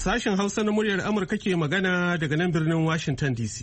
Sashen Hausa na muryar Amurka ke magana daga nan birnin Washington DC.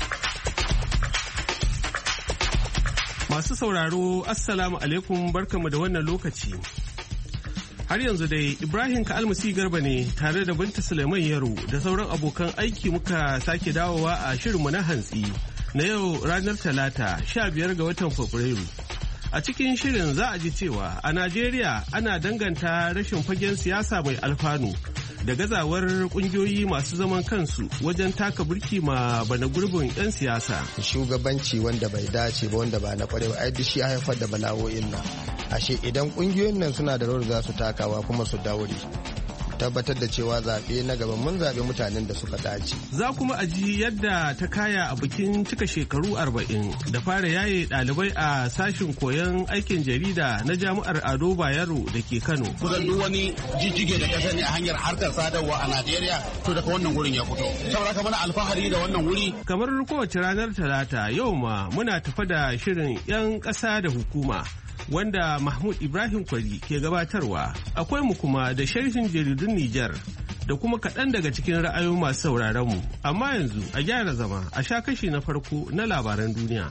Masu sauraro, Assalamu alaikum, barkanmu da wannan lokaci. Har yanzu dai Ibrahim Ka'almasi Garba ne tare da Binta Suleiman Yaro da sauran abokan aiki muka sake dawowa a shirinmu na hantsi na yau ranar Talata 15 ga watan Fabrairu. A cikin shirin za a ji cewa a Najeriya ana danganta rashin fagen siyasa mai alfanu da gazawar kungiyoyi masu zaman kansu wajen taka burki ma bana gurbin 'yan siyasa. Shugabanci wanda bai dace ba, wanda ba na kwarewa, ai duk shi haifar da bala'o'in nan. Ashe idan kungiyoyin nan suna da rawar za su takawa kuma su daure, tabbatar da cewa zaɓe na gaba mun zaɓe mutanen da suka dace. Za kuma a ji yadda ta kaya a bikin cika shekaru 40 da fara yaye ɗalibai a sashin koyon aikin jarida na jami'ar Ado Bayero da ke Kano. Kusan duk wani jijjige da kasa ne a hanyar harkar sadarwa a Najeriya to daga wannan wurin ya fito. Saboda kamar alfahari da wannan wuri. Kamar kowace ranar Talata yau ma muna tafa da shirin 'yan ƙasa da hukuma, wanda Mahmud Ibrahim Kwari ke gabatarwa. Akwai mu kuma da sharhin jaridun Nijar da kuma kaɗan daga cikin ra'ayoyin masu sauraron mu. Amma yanzu a gyara zama a sha kashi na farko na labaran duniya.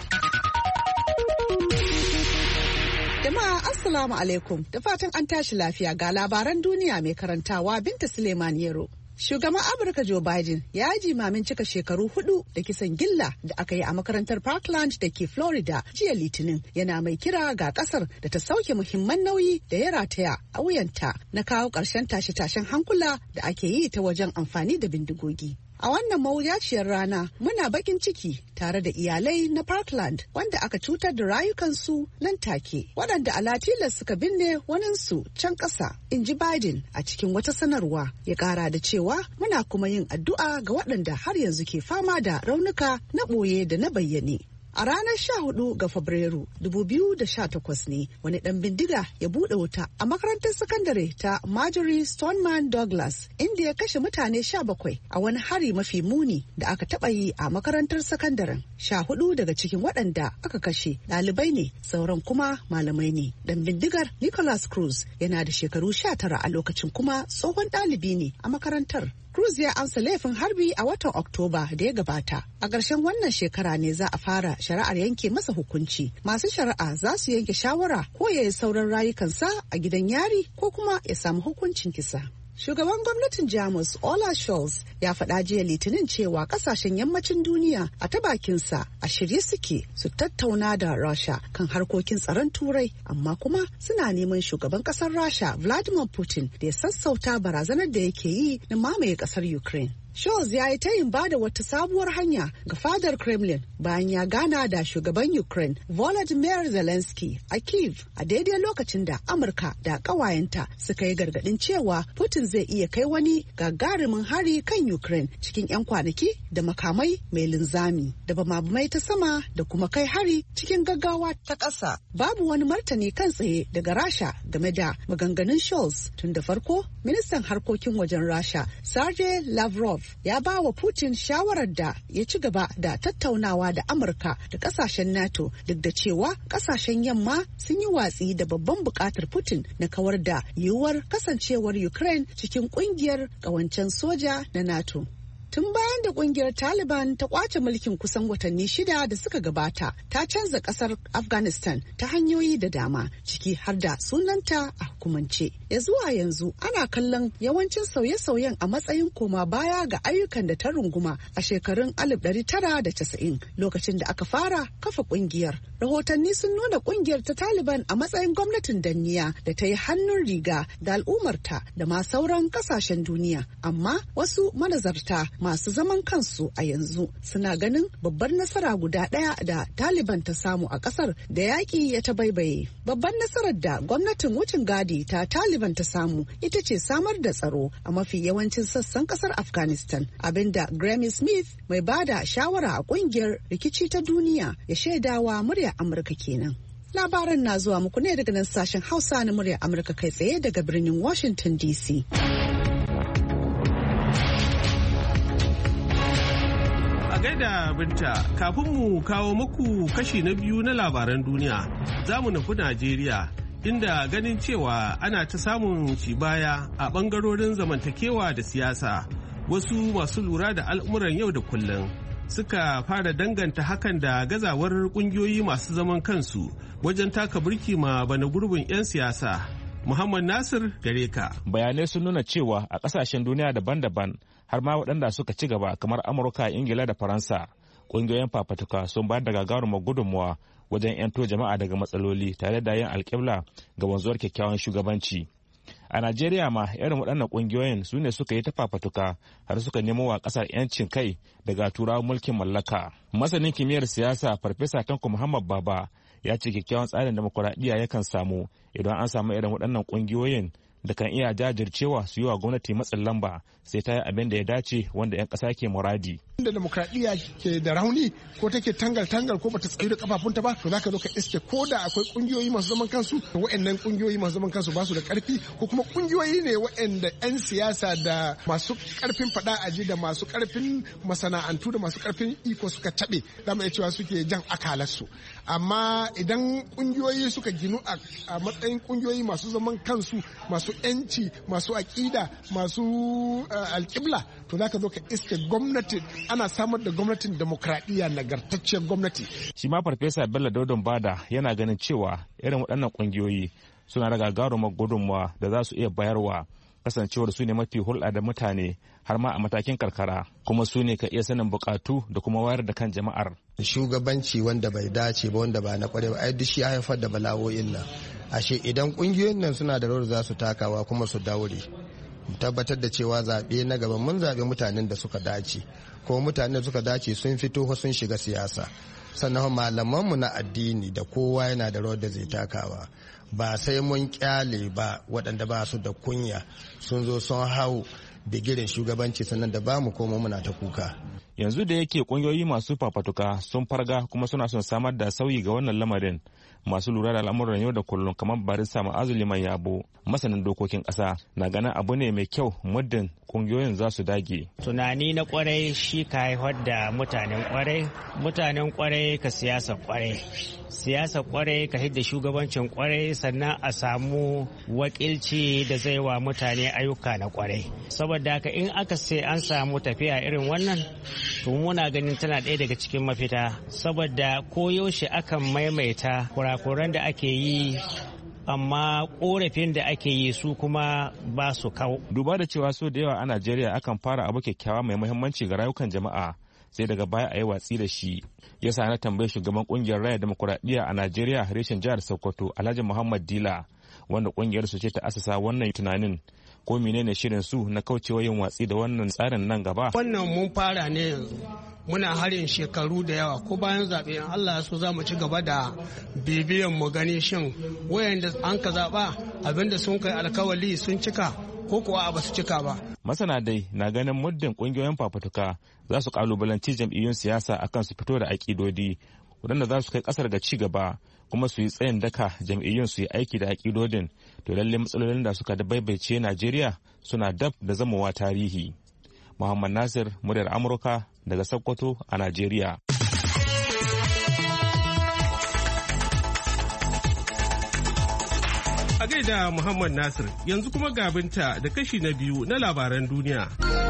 Jama'a Assalamu alaikum, da fatan an tashi lafiya ga labaran duniya mai karantawa Binta Suleiman Yero. Shugaban Amurka Joe Biden ya yi jimamin cika shekaru 4 da kisan gilla da aka yi a makarantar Parkland da ke Florida jiya Litinin, yana mai kira ga kasar da ta sauke muhimman nauyi da ya rataya a wuyanta na kawo ƙarshen tashe-tashen hankula da ake yi ta wajen amfani da bindigogi. A wannan mawuyaciyar rana muna bakin ciki tare da iyalai na Parkland wanda aka cutar da rayukansu nan take, waɗanda alatilas suka binne waninsu can ƙasa, in ji Biden a cikin wata sanarwa. Ya ƙara da cewa muna kuma yin addu'a ga waɗanda har yanzu ke fama da raunuka na ɓoye da na bayyane. A ranar 14 ga Fabrairu 2018 ne wani ɗan bindiga ya buɗe wuta a makarantar sakandare ta Marjorie Stoneman Douglas, inda ya kashe mutane 17 a wani hari mafi muni da aka taɓa yi a makarantar sakandaren. 14 daga cikin waɗanda aka kashe ɗalibai ne, sauran kuma malamai ne. Ɗan bindigar Nicholas Cruz yana da shekaru 19 a lokacin, kuma tsohon ɗalibi ne a makarantar. Cruz ya amsa laifin harbi a watan Oktoba da ya gabata. A ƙarshen wannan shekara ne za a fara shari'ar yanke masa hukunci. Masu shari'a za su yanke shawara ko ya yi sauran rayukansa a gidan yari ko kuma ya samu hukuncin kisa. Shugaban gwamnatin Jamus Olaf Scholz ya faɗa jiya Litinin cewa ƙasashen yammacin duniya a ta bakinsa a shirye suke su tattauna da Rasha kan harkokin tsaron Turai, amma kuma suna neman shugaban ƙasar Rasha Vladimir Putin da ya sassauta barazanar da yake yi na mamaye ƙasar Ukraine. Scholz ya yi tayin bada wata sabuwar hanya ga fadar Kremlin bayan ya gana da shugaban Ukraine Volodymyr Zelensky a Kyiv a daidai lokacin da Amurka da ƙawayenta suka yi gargaɗin cewa Putin zai iya kai wani gagarumin hari kan Ukraine cikin 'yan kwanaki da makamai mai linzami da bamabamai ta sama da kuma kai hari cikin gaggawa ta ƙasa. Babu wani martani kan tsaye daga Rasha game da maganganun Scholz. Tun da farko, ministan harkokin wajen Rasha Sergei Lavrov ya ba wa Putin shawarar da ya ci gaba da tattaunawa da Amurka da kasashen NATO, duk da cewa kasashen yamma sun yi watsi da babban bukatar Putin na kawar da yiwuwar kasancewar Ukraine cikin kungiyar kawancen soja na NATO. Tun bayan da kungiyar Taliban ta kwace mulkin kusan watanni 6 da suka gabata, ta canza kasar Afghanistan ta hanyoyi da dama, ciki har da sunanta a hukumance. Ya zuwa yanzu ana kallon yawancin sauye-sauyen a matsayin koma baya ga ayyukan da ta runguma a shekarun 1990 lokacin da aka fara kafa kungiyar. Rahotanni sun nuna kungiyar ta Taliban a matsayin gwamnatin danniya da ta yi hannun riga da al'ummarta da ma sauran kasashen duniya. Amma wasu manazarta masu zaman kansu a yanzu suna ganin babbar nasara guda ɗaya da Taliban ta samu a ƙasar da yaƙi ya ta baibaye. Babbar nasarar da gwamnatin wucin gadi ta Taliban ta samu ita ce samar da tsaro a mafi yawancin sassan ƙasar Afghanistan, abinda Grammy Smith mai bada shawara a ƙungiyar rikici ta duniya ya shaidawa muryar Amurka kenan. Labaran na zuwa muku ne daga nan sashen Hausa na muryar Amurka kai tsaye daga birnin Washington DC. Gaida Binta, kafin mu kawo muku kashi na biyu na labaran duniya, za mu nufi Najeriya, inda ganin cewa ana ta samun cibaya a ɓangarorin zamantakewa da siyasa. wasu masu lura da al'umuran yau da kullum suka fara danganta hakan da gazawar kungiyoyi masu zaman kansu wajen taka burki ma bana gurbin 'yan siyasa. Muhammad Nasir gare ka. Bayanai sun nuna cewa a kasashen duniya daban-daban har ma waɗanda suka ci gaba kamar Amurka, Ingila da Faransa, kungiyoyin fafatuka sun bayar da gagarumar gudunmuwa wajen 'yanto jama'a daga matsaloli tare da yin alƙibla ga wanzuwar kyakkyawan shugabanci. A Najeriya ma irin waɗannan ƙungiyoyin su ne suka yi ta fafatuka har suka nemo wa ƙasar 'yancin kai daga turawan mulkin mallaka. Masanin kimiyyar siyasa Farfesa Tanko Muhammad Baba ya ce kyakkyawan tsarin demokuraɗiyya yakan samu idan an samu irin waɗannan ƙungiyoyin da kan iya jajircewa su yi wa gwamnati matsin lamba sai ta yi abin da ya dace wanda 'yan ƙasa ke muradi. Inda demokradiyya ke da rauni ko take tangal-tangal ko bata tsayu da kafafunta ba to zaka zo ka iske ko da akwai kungiyoyi masu zaman kansu waɗannan kungiyoyi masu zaman kansu ba su da karfi ko kuma kungiyoyi ne waɗanda 'yan siyasa da masu karfin fada aji da masu karfin masana'antu da masu karfin iko suka taɓe zamu iya cewa suke jan akalarsu. Amma idan kungiyoyi suka ginu a matsayin kungiyoyi masu zaman kansu masu 'yanci masu aƙida masu alƙibla to zaka zo ka iske gwamnati ana samar da gwamnatin demokradiyya nagartacciyar gwamnati. Shi ma Farfesa Bello Dodon Bada yana ganin cewa irin waɗannan ƙungiyoyi suna da gagarumar gudunmawa da za su iya bayarwa kasancewar su ne mafi hulɗa da mutane har ma a matakin karkara kuma su ne ka iya sanin bukatu da kuma wayar da kan jama'ar. Shugabanci wanda bai dace ba wanda ba na kwarewa ai duk shi ya haifar da bala'o'in nan. Ashe idan ƙungiyoyin nan suna da rawar za su takawa kuma su daure. Tabbatar da cewa zaɓe na gaba mun zaɓe mutanen da suka dace ko mutanen da suka dace sun fito sun shiga siyasa sannan malamanmu na addini da kowa yana da rawar da zai takawa ba sai mun kyale ba waɗanda ba su da kunya sun zo sun hau bigirin shugabanci sannan da ba mu koma muna ta kuka. Yanzu da yake ƙungiyoyi masu fafatuka sun farga kuma suna son samar da sauyi ga wannan lamarin masu lura da al'amuran yau da kullum kamar barista Ma'azu Liman Yabo masanin dokokin ƙasa na ganin abu ne mai kyau muddin ƙungiyoyin za su dage. Tunani na kwarai shi ka haifar da mutanen kwarai ka siyasa kwarai ka hidda shugabancin kwarai sannan a samu wakilci da zai wa mutane ayyuka na kwarai. Saboda haka in aka sai an samu tafiya irin wannan to muna ganin tana ɗaya daga cikin mafita saboda koyaushe akan maimaita kurakuran da ake yi amma korafin da ake yi su kuma ba su kawo. Duba da cewa so da yawa a Najeriya akan fara abu kyakkyawa mai muhimmanci ga rayukan jama'a sai daga baya a yi watsi da shi. Yasa na tambayi shugaban kungiyar raya demokuraɗiyya a Najeriya reshen jihar Sokoto Alhaji Muhammad Dila wanda kungiyar su ce ta asasa wannan tunanin ko menene shirin su na kaucewa yin watsi da wannan tsarin nan gaba. Wannan mun fara ne yanzu muna harin shekaru da yawa ko bayan zaɓe in Allah ya so za mu ci gaba da bibiyan mu gani shin wayanda an ka zaɓa abinda sun kai alkawali sun cika ko kuwa ba su cika ba. Masana dai na ganin muddin kungiyoyin fafutuka za su kalubalanci jam'iyyun siyasa akan su fito da aƙidodi waɗanda za su kai ƙasar ga ci gaba kuma su yi tsayin daka jam'iyyun su yi aiki da aƙidodin to lalle matsalolin da suka dabaibaice Najeriya suna dab da zamowa tarihi. Muhammad Nasir, muryar Amurka daga Sokoto a Najeriya. A gaida Muhammad Nasir, yanzu kuma gabinta da kashi na biyu na labaran duniya.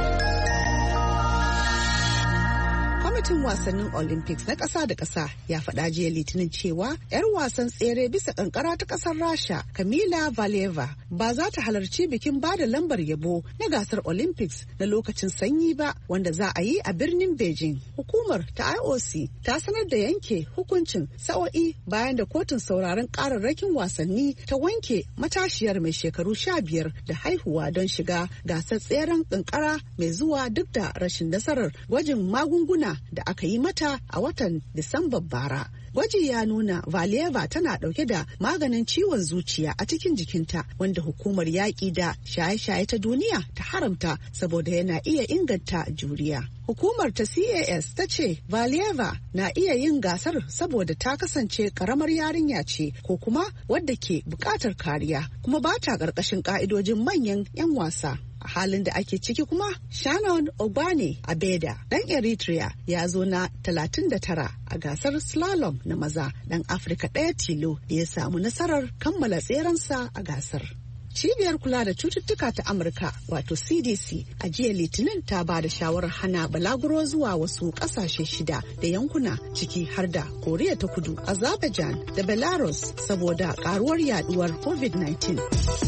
Kwamitin wasannin Olympics na ƙasa da ƙasa ya faɗa jiya Litinin cewa 'yar wasan tsere bisa ƙanƙara ta ƙasar Rasha Kamila Valieva ba za ta halarci bikin bada lambar yabo na gasar Olympics na lokacin sanyi ba wanda za a yi a birnin Beijing. Hukumar ta IOC ta sanar da yanke hukuncin sa'o'i bayan da kotun sauraron ƙararrakin wasanni ta wanke matashiyar mai shekaru 15 da haihuwa don shiga gasar tseren ƙanƙara mai zuwa duk da rashin nasarar gwajin magunguna da aka yi mata a watan Disambar bara. Gwaji ya nuna Valieva tana dauke da maganin ciwon zuciya a cikin jikinta wanda hukumar yaƙi da shaye-shaye ta duniya ta haramta saboda yana iya inganta juriya. Hukumar ta CAS ta ce Valieva na iya yin gasar saboda ta kasance karamar yarinya ce ko kuma wadda ke buƙatar kariya kuma ba ta ƙarƙashin ƙa'idojin manyan 'yan wasa. A halin da ake ciki kuma Shannon Ogbane Abeda dan Eritrea ya zo na 39 a gasar slalom na maza dan Afirka ɗaya tilo da ya samu nasarar kammala tserensa a gasar. Cibiyar kula da cututtuka ta Amurka wato CDC a jiya Litinin ta ba da shawarar hana balaguro zuwa wasu ƙasashe 6 da yankuna ciki har da Koriya ta Kudu, Azerbaijan da Belarus saboda ƙaruwar yaduwar COVID-19.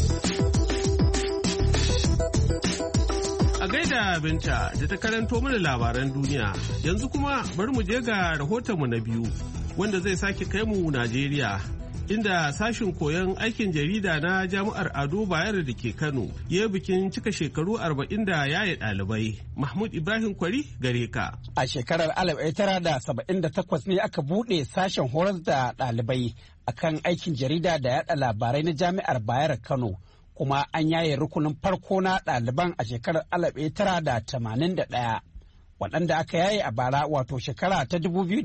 A gaida Binta da ta karanto mana labaran duniya, yanzu kuma bari mu je ga rahotonmu na biyu wanda zai sake kai mu Najeriya. Inda sashin koyon aikin jarida na Jami'ar Ado Bayero da ke Kano ya bikin cika shekaru 40 da yaye ɗalibai. Mahmud Ibrahim Kwari gare ka. A shekarar 1978 ne aka buɗe sashen horar da ɗalibai akan aikin jarida da yaɗa labarai na Jami'ar Bayero Kano. Kuma an yaye rukunin farko na ɗaliban a shekarar 1981. Waɗanda aka yaye a bara wato shekara ta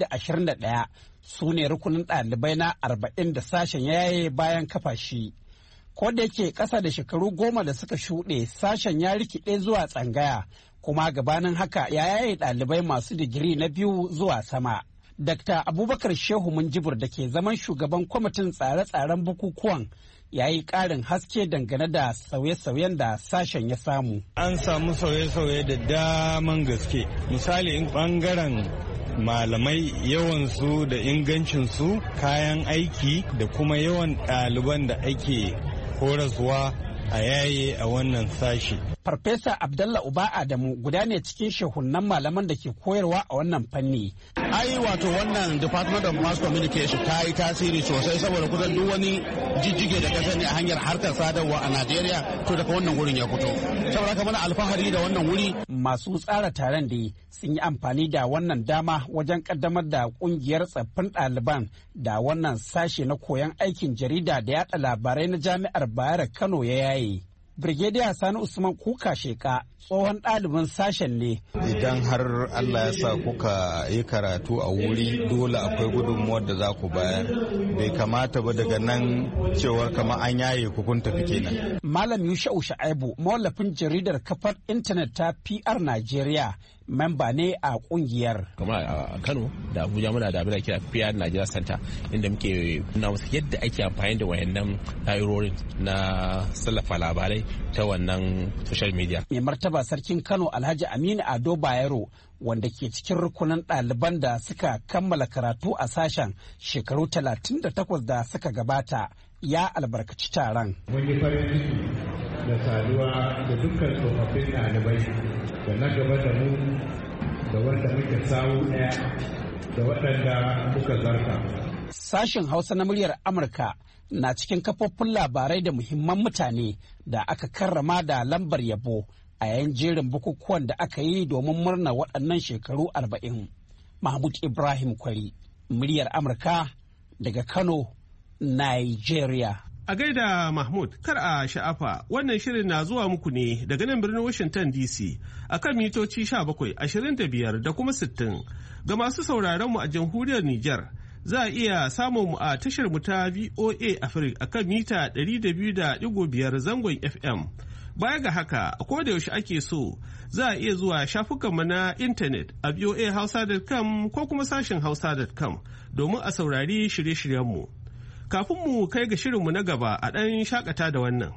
2021 su ne rukunin ɗalibai na 40 da sashen yaye bayan kafa shi. Ko da yake ƙasa da shekaru 10 da suka shuɗe sashen ya rikide zuwa tsangaya kuma gabanin haka ya yaye ɗalibai masu digiri na 2 zuwa sama. Dr. Abubakar Shehu Minjibir da ke zaman shugaban kwamitin tsare-tsaren bukukuwan ya yi ƙarin haske dangane da sauye-sauyen da sashen ya samu. An samu sauye-sauye da daman gaske. Misali in ɓangaren malamai yawansu da ingancinsu, kayan aiki da kuma yawan ɗaliban da ake horaswa a yaye a wannan sashi. Farfesa Abdallah Uba Adamu guda ne cikin shehunan malaman da ke koyarwa a wannan fanni. Ai wato wannan Department of Mass Communication ta yi tasiri sosai saboda kusan duk wani jijjige da ka sani a hanyar harkar sadarwa a Najeriya to daga wannan wurin ya fito. Saboda haka muna alfahari da wannan wuri. Masu tsara taron da sun yi amfani da wannan dama wajen kaddamar da kungiyar tsaffin ɗaliban da wannan sashe na koyon aikin jarida da yaɗa labarai na Jami'ar Bayero Kano ya yaye. Brigadier Sani Usman Kuka Sheka tsohon ɗalibin sashen ne. Idan har Allah ya sa kuka yi karatu a wuri dole akwai gudunmuwar da za ku bayar. Bai kamata ba daga nan cewar kama an yaye ku kun tafi kenan. Malam Yusha'u Sha'aibu mawallafin jaridar kafar intanet ta PR Najeriya memba ne a kungiyar. Kamar a Kano da Abuja muna da abin da kira PR Nigeria Center inda muke nuna musu yadda ake amfani da wayannan na'urorin na sallafa labarai ta wannan social media. Mai martaba sarkin Kano Alhaji Aminu Ado Bayero wanda ke cikin rukunin ɗaliban da suka kammala karatu a sashen shekaru 38 da suka gabata ya albarkaci taron. Mun yi farin ciki da saduwa da dukkan tsofaffin ɗalibai da na gaba da mu da wanda muke sawu ɗaya da waɗanda muka zarta. Sashen Hausa na muryar Amurka na cikin kafofin labarai da muhimman mutane da aka karrama da lambar yabo a yayin jerin bukukuwan da aka yi domin murna waɗannan shekaru 40. Mahmud Ibrahim Kwari, muryar Amurka daga Kano, Nigeria. A gaida Mahmud, kar a sha'afa wannan shirin na zuwa muku ne daga nan birnin Washington DC a kan mitoci 17, 25 da kuma 60. Ga masu sauraron mu a jamhuriyar Nijar, za a iya samun mu a tashar mu ta VOA Africa a kan mita 200.5 zangon FM. Baya ga haka, a koda yaushe ake so, za a iya zuwa shafukanmu na intanet a voahausa.com ko kuma sashen hausa.com domin a saurari shirye-shiryenmu. Kafin mu kai ga shirinmu na gaba a ɗan shakata da wannan.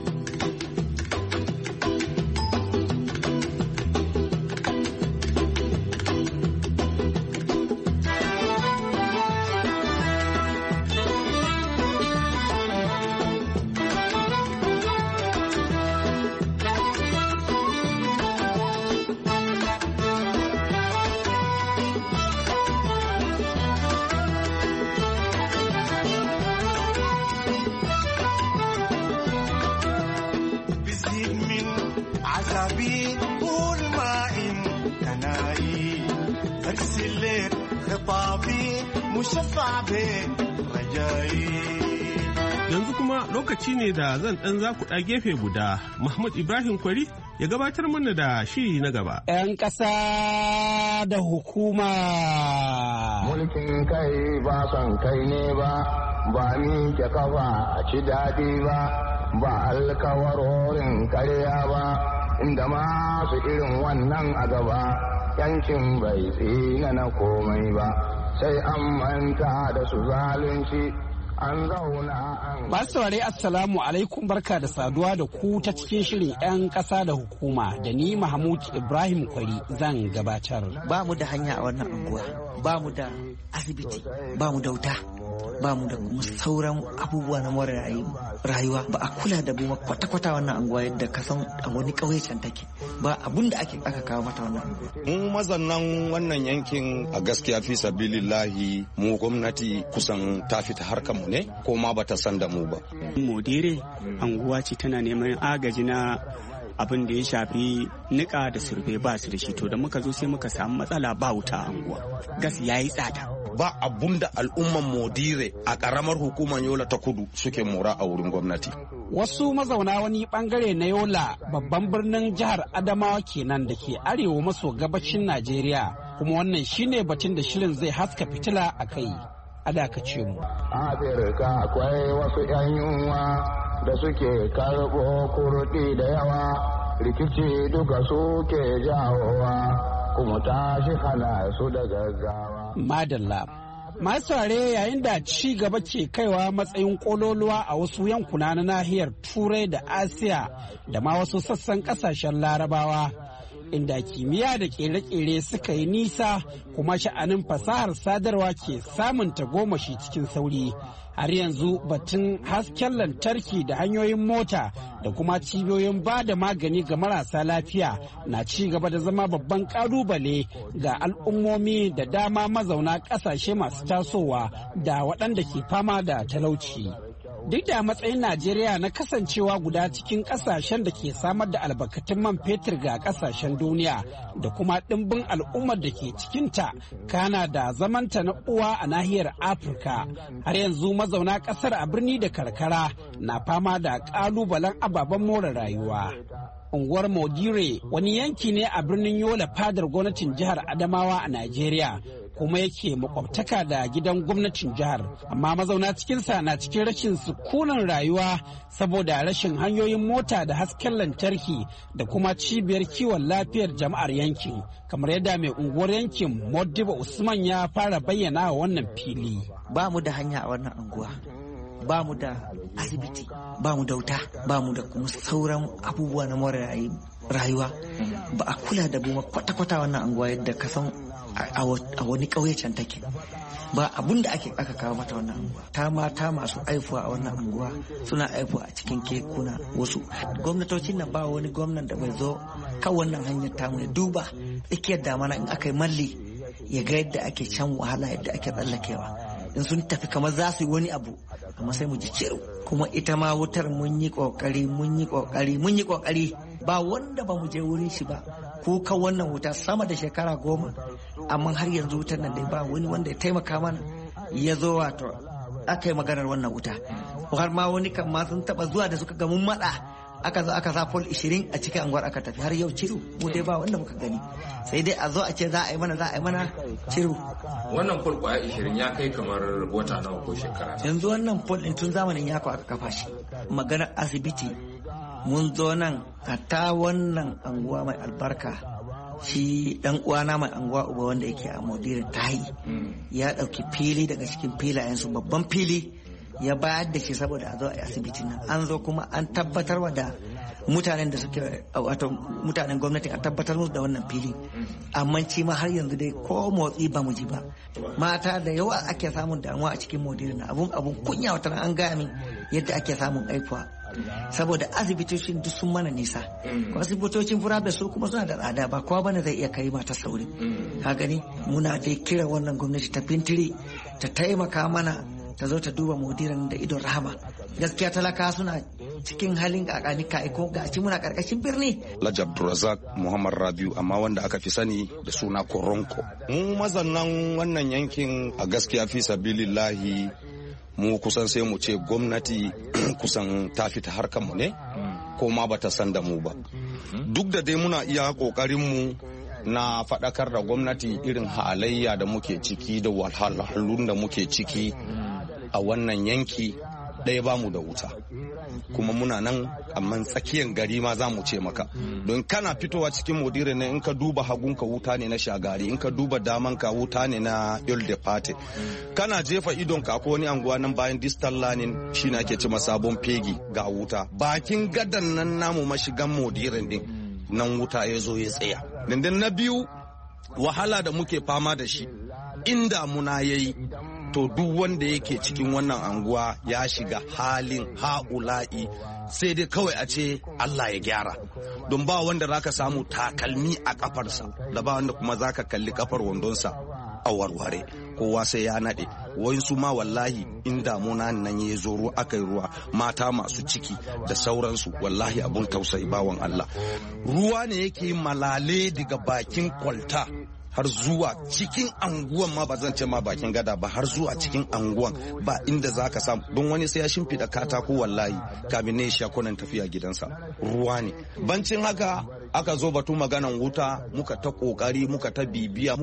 Yanzu kuma lokaci ne da zan ɗan zakuɗa gefe guda. Mahmud Ibrahim Kwari ya gabatar mana da shiri na gaba. 'Yan ƙasa da hukuma. Mulkin kai ba son kai ne ba, ba ni ke kafa a ci daɗi ba, ba alkawarorin karya ba, inda masu irin wannan a gaba, yankin bai tsina na komai ba. Sai an manta da su zalunci an zauna an Masu saurare assalamu alaikum, barka da saduwa da ku ta cikin shirin 'yan ƙasa da hukuma da ni Mahmud Ibrahim Kwari zan gabatar. Ba mu da hanya a wannan anguwa, ba mu da asibiti, ba mu da wuta, ba mu da kuma sauran abubuwa na more rayuwa. Ba a kula da mu kwata-kwata wannan anguwa yadda ka san a wani ƙauye can take. Ba abun da aka kawo mata wannan anguwa. Mu mazannan wannan yankin a gaskiya fi sabilillahi mu gwamnati kusan ta fita harkar mu ne ko ma bata san da mu ba. Modire anguwa ce tana neman agaji na abin da ya shafi nika da surfe ba su da shi, to da muka zo sai muka samu matsala ba wuta a anguwa, gas yayi tsada. Ba abun da al'umman Modire a karamar hukumar Yola ta Kudu suke mora a wurin gwamnati. Wasu mazauna wani bangare na Yola babban birnin jihar Adamawa kenan da ke arewa maso gabashin Najeriya, kuma wannan shine batun da shirin zai haska fitila a kai. Adakace mu. Afirka akwai wasu 'yan yunwa da suke karɓo kurɗi da yawa, rikici duka suke jawowa, kuma tashi hana su da gaggawa. Madalla. Masu saurare, yayin da ci gaba ke kaiwa matsayin kololuwa a wasu yankuna na nahiyar Turai da Asiya da ma wasu sassan kasashen Larabawa, inda kimiyya da kere-kere suka yi nisa kuma sha'anin fasahar sadarwa ke samun tagomashi cikin sauri. Har yanzu batun hasken lantarki da hanyoyin mota da kuma cibiyoyin ba da magani ga marasa lafiya na ci gaba da zama babban kalubale ga al'ummomi da dama mazauna ƙasashe masu tasowa da waɗanda ke fama da talauci. Duk da matsayin Najeriya na kasancewa guda cikin kasashen da ke samar da albarkatun man fetur ga kasashen duniya da kuma ɗimbin al'ummar da ke cikinta, kana da zamanta na uwa a nahiyar Afirka, har yanzu mazauna ƙasar a birni da karkara na fama da ƙalubalen ababen more rayuwa. Unguwar Modire wani yanki ne a birnin Yola, fadar gwamnatin jihar Adamawa a Najeriya, kuma yake makwabtaka da gidan gwamnatin jihar, amma mazauna cikinsa na cikin rashin sukunin rayuwa saboda rashin hanyoyin mota da hasken lantarki da kuma cibiyar kiwon lafiyar jama'ar yankin, kamar yadda mai unguwar yankin Modibo Usman ya fara bayyana wa wannan fili. Ba mu da hanya a wannan anguwa, ba mu da asibiti, ba mu da wuta, ba mu da kuma sauran abubuwa na more rayuwa. Ba a kula da mu kwata-kwata wannan anguwa yadda ka san a wani ƙauye can take. Ba abun da aka kawo mata wannan anguwa. Ta mata masu aifuwa a wannan anguwa suna aifuwa a cikin kekuna wasu. Gwamnatocin nan ba wani gwamnan da bai zo kan wannan hanyar tamu ya duba tsakiyar damana in aka yi malli ya ga yadda ake can wahala, yadda ake tsallakewa. In sun tafi kamar za su yi wani abu amma sai mu ji ciro. Kuma ita ma wutar mun yi kokari ba wanda ba mu je wurin shi ba. Ko kan wannan wuta sama da shekara 10, amma har yanzu wutar nan dai ba wani wanda ya taimaka mana ya zo, wato aka yi maganar wannan wuta. Har ma wani kan ma sun taba zuwa da suka ga mun matsa aka zo aka sa pol 20 a cikin anguwar aka tafi, har yau ciro mu dai ba wanda muka gani, sai dai a zo a ce za a yi mana ciro. Wannan pol kwaya 20 ya kai kamar wata nawa ko shekara? Yanzu wannan pol din tun zamanin yako aka kafa shi. Maganar asibiti mun zo nan hatta wannan anguwa mai albarka, shi dan uwana mai anguwa uba wanda yake a Modire tayi ya dauki fili daga cikin filayensu, babban fili ya bayar da shi saboda a zo a yi asibitin nan. An zo kuma an tabbatar da mutanen da suke, wato mutanen gwamnati, a tabbatar musu da wannan fili, amma ci ma har yanzu dai ko motsi ba mu ji ba. Mata da yawa ake samun damuwa a cikin Modire na abun kunya. Wata an gaya min yadda ake samun aifuwa saboda asibitocin duk sun mana nisa. Asibitocin fura su kuma suna da tsada, ba kowa bane zai iya kai mata sauri. Ka gani, muna dai kira wannan gwamnati ta fintiri ta taimaka mana, ta zo ta duba Modiren da idon rahama. Gaskiya talaka suna cikin halin kakani kai ko gaci muna karkashin birni. Alhaji Abdulrazak Muhammad Rabiu, amma wanda aka fi sani da suna Koronko. Mu mazannan wannan yankin a gaskiya fi sabilillahi mu kusan sai mu ce gwamnati kusan ta fita harkar mu ne ko ma bata san da mu ba. Duk da dai muna iya kokarin mu na faɗakar da gwamnati irin halayya da muke ciki da wahalhalun da muke ciki a wannan yanki ɗaya ba mu da wuta, kuma muna nan amma tsakiyar gari ma za mu ce maka, don kana fitowa cikin modire ne in ka duba hagunka wuta ne na Shagari, in ka duba damanka wuta ne na Ilde Pate, kana jefa idonka ko wani anguwa nan bayan distal lanin shi na ke ce sabon fegi ga wuta, bakin gadan nan namu mashigan modiren din nan wuta ya zo ya tsaya. Dandan na biyu wahala da muke fama da shi, inda muna yayi to duk wanda yake cikin wannan anguwa ya shiga halin ha'ula'i, sai dai kawai a ce Allah ya gyara, don ba wanda zaka samu takalmi a kafarsa da ba wanda kuma zaka kalli kafar wandonsa a warware, kowa sai ya nade. Wayansu ma wallahi in damuna nan ya zo ruwa aka yi ruwa, mata masu ciki da sauransu, wallahi abun tausayi bawan Allah. Ruwa ne yake malale daga bakin kwalta har zuwa cikin anguwan, ma ba zan ce ma bakin gada ba, har zuwa cikin anguwan ba inda za ka samu, don wani sai ya shimfiɗa katako wallahi kamin ne ya sha kunan tafiya gidansa. Ruwa ne. Bancin haka aka zo batu maganan wuta, muka ta kokari, muka ta bibiya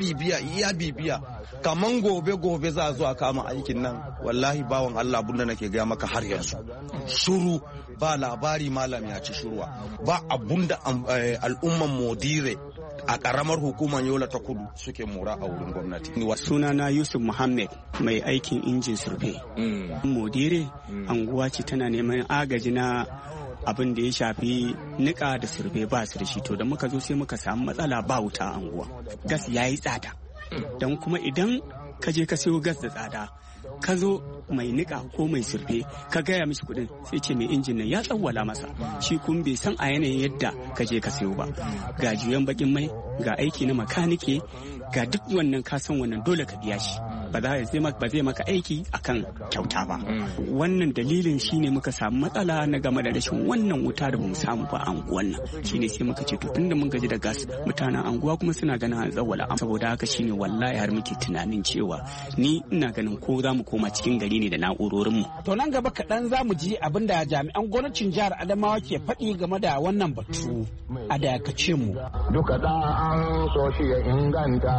iya bibiya, kaman gobe za a zo a kama aikin nan, wallahi bawan Allah abunda nake gaya maka har yanzu shuru, ba labari, malam ya ci shirwa, ba abunda al'umman modire a karamar hukumar Yola ta Kudu suke mora a wurin gwamnati. Sunana Yusuf Muhammad, mai aikin injin surfe. Modire anguwa ce tana neman agaji na abin da ya shafi nika da surfe, ba su da shi, to da muka zo sai muka samu matsala, ba wuta a anguwa, gas ya yi tsada, don kuma idan ka je ka sayo gas da tsada, ka zo mai nika ko mai surfe ka gaya mishi kudin, sai ce mai injin nan ya tsawwala masa, shi kun bai san a yanayin yadda ka je ka sayo ba, ga juyan bakin mai, ga aiki na makanike, ga duk wannan ka san wannan dole ka biya shi, ba zai maka aiki akan kyauta ba. Wannan dalilin shine muka samu matsala na game da rashin wannan wuta da bamu samu ba a anguwan nan, shine sai muka ce to tunda mun gaji da gas, mutanen anguwa kuma suna ganin an tsawwala, saboda haka shine wallahi har muke tunanin cewa ni ina ganin ko za mu koma cikin gari ne da na'urorin mu. To nan gaba kaɗan za mu ji abin da jami'an gwamnatin jihar Adamawa ke faɗi game da wannan batu, a dakace mu. Duka da an so shi ya inganta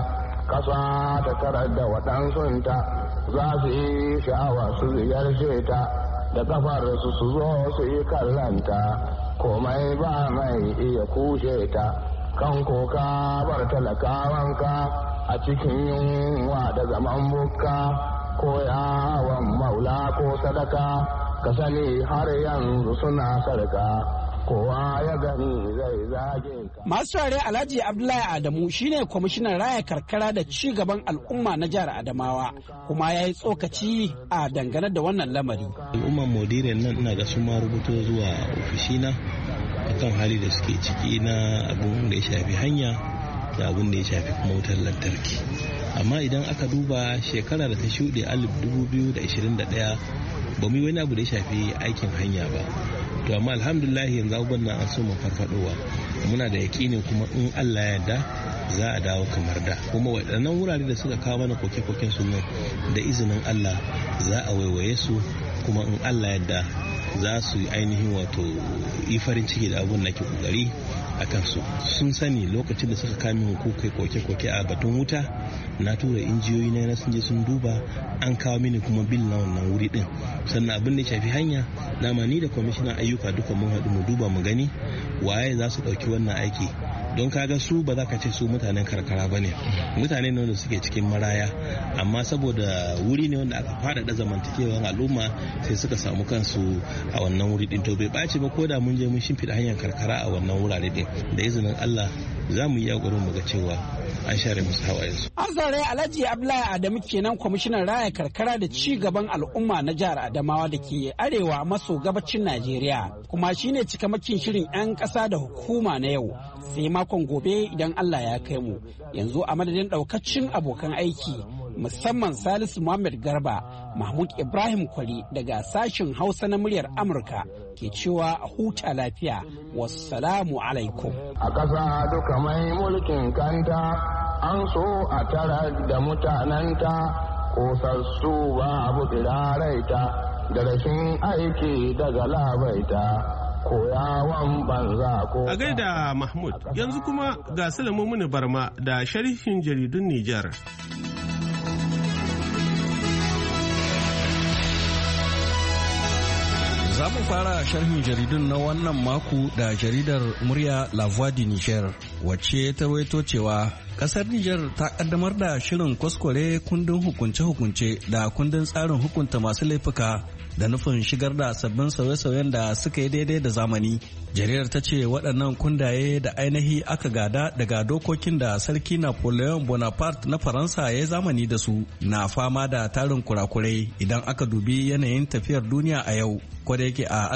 ƙasa ta tarar da waɗansunta, za su yi sha'awa su ziyarce ta, da kafar su zo su yi kallanta, komai ba mai iya kushe ta, kan koka bar talakawanka a cikin yunwa da zaman bukka, ko yawon maula ko sadaka, ka sani har yanzu suna sarka. Kowa ya gani zai zage ka. Masu rare Alhaji Abdullahi Adamu shine kwamishinan raya karkara da ci gaban al'umma na jihar Adamawa, kuma ya yi tsokaci a dangane da wannan lamari. Al'umman Modiren nan ina ga sun ma rubuto zuwa ofishina akan hali da suke ciki na abin da ya shafi hanya da abin da ya shafi kuma wutar lantarki. Amma idan aka duba shekara da ta shuɗe 2021 ba mu yi wani abu da ya shafi aikin hanya ba. To amma alhamdulillah yanzu abubuwan nan an so mu farfadowa, muna da yaƙini kuma in Allah ya yarda za a dawo kamar da, kuma waɗannan wurare da suka kawo mana koke-koken su nan da izinin Allah za a waiwaye su, kuma in Allah ya yarda za su yi ainihin wato yi farin ciki da abun da ke kokari a kansu. Sun sani lokacin da suka kame koke-koke a batun wuta, na tura injiyoyi na sun je sun duba, an kawo mini kuma bil na wannan wuri din. Sannan abin da ya shafi hanya, dama ni da kwamishinan ayyuka duka mun haɗu mu duba mu gani waye za su ɗauki wannan aiki, don kaga su ba za ka ce su mutanen karkara ba ne, mutane ne wanda suke cikin maraya, amma saboda wuri ne wanda aka faɗaɗa zamantakewar al'umma sai suka samu kansu a wannan wuri din. To bai ɓaci ba ko da mun je mun shimfiɗa hanyar karkara a wannan wurare din, da izinin Allah za mu yi yaƙurin mu ga cewa an share musu hawayensu. An zare Alhaji Abdullahi Adamu kenan kwamishinan raya karkara da ci gaban al'umma na jihar Adamawa da ke arewa maso gabacin Najeriya, kuma shine cikamakin shirin 'yan ƙasa da hukuma na yau, sai makon gobe idan Allah ya kai mu. Yanzu a madadin ɗaukacin abokan aiki musamman Salisu Muhammad Garba, Mahmud Ibrahim Kwari daga sashen Hausa na muryar Amurka ke cewa a huta lafiya. Wassalamu alaikum. A ƙasa duka mai mulkin kanta an so a tara da mutanenta, kosassu ba abu tsiraraita da rashin aiki daga labaita. Koyawan banza ko. A gaida Mahmud, yanzu kuma ga Sulaiman Muni Barma da sharhin jaridun Nijar. fara sharhin jaridun na wannan mako da jaridar murya La Voix du Niger, wacce ta rawaito cewa kasar Niger ta kaddamar da shirin kwaskware kundin hukunce-hukunce da kundin tsarin hukunta masu laifuka da nufin shigar da sabbin sauye-sauyen da suka yi daidai da zamani. Jaridar ta ce waɗannan kundaye da ainihi aka gada daga dokokin da sarki Napoleon Bonaparte na Faransa ya yi zamani da su na fama da tarin kurakurai idan aka dubi yanayin tafiyar duniya a yau. Kwada yake a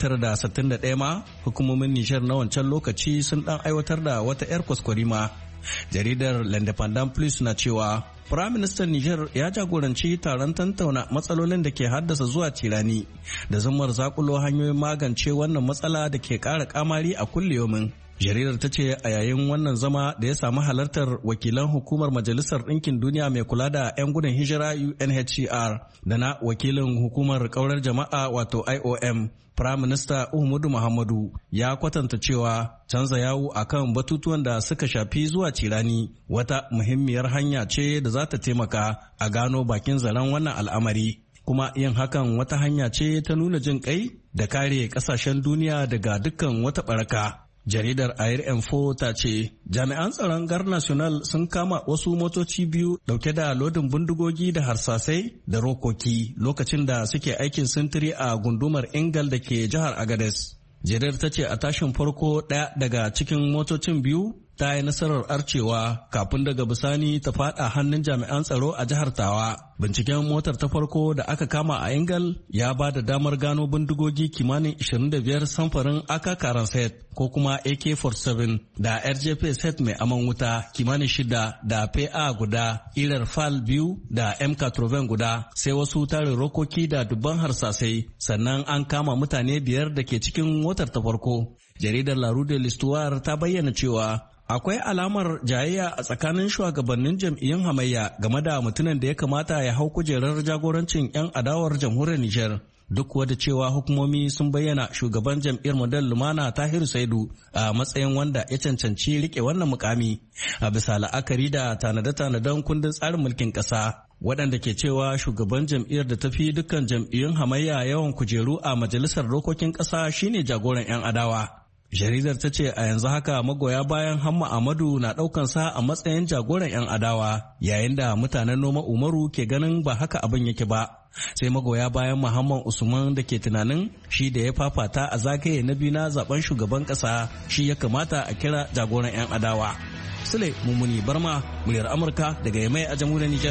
1961 ma hukumomin Nijar na wancan lokaci sun ɗan aiwatar da wata 'yar kwaskwarima. Jaridar L'Independent Plus na cewa Firaministan Nijar ya jagoranci taron tantauna matsalolin da ke haddasa zuwa tirani da zumar zakulo hanyoyin magance wannan matsala da ke ƙara kamari a kulliyomin. Jaridar ta ce a yayin wannan zama da ya samu halartar wakilan hukumar Majalisar Ɗinkin Duniya mai kula da 'yan gudun hijira UNHCR da na wakilin hukumar ƙaurar jama'a wato IOM, Prime Minister Uhumudu Muhammadu ya kwatanta cewa canza yawo akan batutuwan da suka shafi zuwa cirani wata muhimmiyar hanya ce da za ta taimaka a gano bakin zaren wannan al'amari. Kuma yin hakan wata hanya ce ta nuna jin kai da kare kasashen duniya daga dukkan wata baraka. Jaridar Air Info ta ce jami'an tsaron Gar National sun kama wasu motoci biyu dauke da lodin bindigogi da harsasai da rokoki lokacin da suke aikin sintiri a gundumar Ingal da ke jihar Agadez. Jaridar ta ce a tashin farko ɗaya daga cikin motocin biyu ta yi nasarar arcewa kafin daga bisani ta fada hannun jami'an tsaro a jihar Tawa. Binciken motar ta farko da aka kama a Ingal ya ba da damar gano bindigogi kimanin 25 samfarin AK Karanset ko kuma AK-47 da RJP set mai aman wuta kimanin 6 da PA guda, irar FAL 2 da MK-Troven guda, sai wasu tarin rokoki da dubban harsasai, sannan an kama mutane 5 da ke cikin motar ta farko. Jaridar La Rue de l'Histoire ta bayyana cewa akwai alamar jayayya a tsakanin shugabannin jam'iyyun hamayya game da mutumin da ya kamata ya hau kujerar jagorancin 'yan adawar jamhuriyar Nijar. Duk wadda cewa hukumomi sun bayyana shugaban jam'iyyar Model Lumana Tahiru Saidu a matsayin wanda ya cancanci rike wannan mukami a bisa la'akari da tanade-tanaden kundin tsarin mulkin ƙasa, waɗanda ke cewa shugaban jam'iyyar da tafi dukkan jam'iyyun hamayya yawan kujeru a majalisar dokokin ƙasa shine jagoran 'yan adawa. Jaridar ta ce a yanzu haka magoya bayan Hamma Ahmadu na ɗaukansa a matsayin jagoran 'yan adawa, yayin da mutanen Noma Umaru ke ganin ba haka abin yake ba. Sai magoya bayan Muhammad Usman da ke tunanin shi da ya fafata a zagaye na biyu na zaben shugaban ƙasa shi ya kamata a kira jagoran 'yan adawa. Sule Mummuni Barma, muryar Amurka daga Yamai a jamhuriyar Nijar.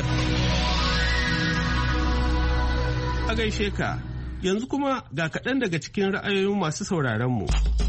A gaishe ka, yanzu kuma ga kaɗan daga cikin ra'ayoyin masu sauraron mu.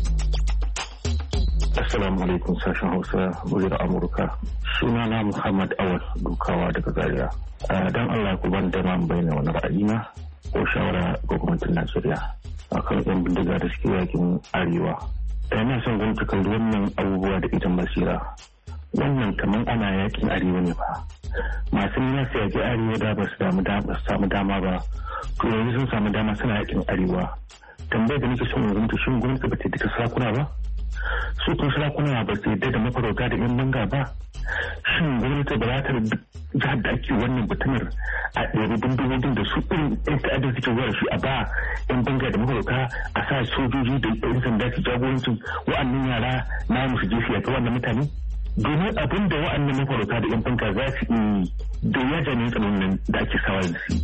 Assalamu alaikum sashen Hausa muryar Amurka. Sunana Muhammad Awal Dukawa daga Zaria. Dan Allah ku ban dama bayyana wani ra'ayina ko shawara ga gwamnatin Najeriya akan yan bindiga da suke yakin arewa. Da yana son gwamnati kan wannan abubuwa da idan basira. Wannan kamar ana yakin arewa ne ba. Masu nuna su yaki arewa da ba su samu dama ba. To yanzu sun samu dama suna yakin arewa. Tambayar da nake son gwamnati, shin gwamnati ba ta yi ta sarakuna ba? Su kun sarakuna ba su yadda da mafarauta da yan banga ba. Shin gwamnati ba za ta jihar da ake wannan batunar a ɗaya bindigogin da su ɗin yan ta'adda suke zuwa shi a ba yan banga da mafarauta a sa sojoji da yan sanda su jagorancin wa'annan yara na musu je su yaƙi wannan mutane? Domin abin da wa'annan mafarauta da yan banga za su yi da ya jami'in tsaron nan da ake sawa da su.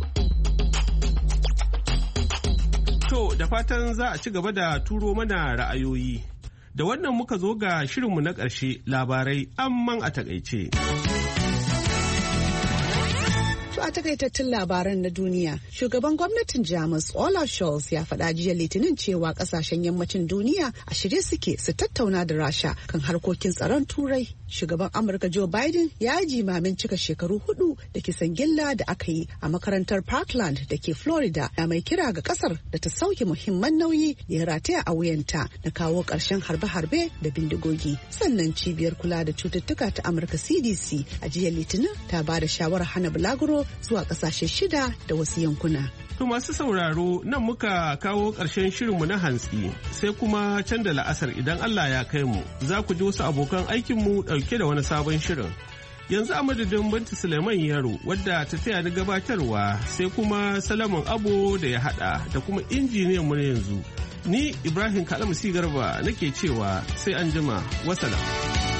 To da fatan za a ci gaba da turo mana ra'ayoyi. Da wannan muka zo ga shirinmu na ƙarshe, labarai amman a takaice. A takaitattun labaran na duniya, shugaban gwamnatin Jamus Olaf Scholz ya faɗa jiya Litinin cewa ƙasashen yammacin duniya a shirye suke su tattauna da Rasha kan harkokin tsaron Turai. Shugaban Amurka Joe Biden ya yi jimamin cika shekaru 4 da kisan gilla da aka yi a makarantar Parkland da ke Florida, da mai kira ga ƙasar da ta sauke muhimman nauyi da ya rataya a wuyanta na kawo ƙarshen harbe-harbe da bindigogi. Sannan cibiyar kula da cututtuka ta Amurka CDC a jiya Litinin ta ba da shawarar hana bulaguro zuwa kasashe 6 da wasu yankuna. To masu sauraro nan muka kawo ƙarshen shirinmu na hantsi, sai kuma can da la'asar idan Allah ya kai mu za ku ji wasu abokan aikinmu ɗauke da wani sabon shirin. Yanzu a madadin Binta Suleiman Yaro wadda ta taya ni gabatarwa sai kuma Salamun Abo da ya hada da kuma injiniyan mu na yanzu. Ni Ibrahim Kalamusi Garba nake cewa sai an jima. Wasalam.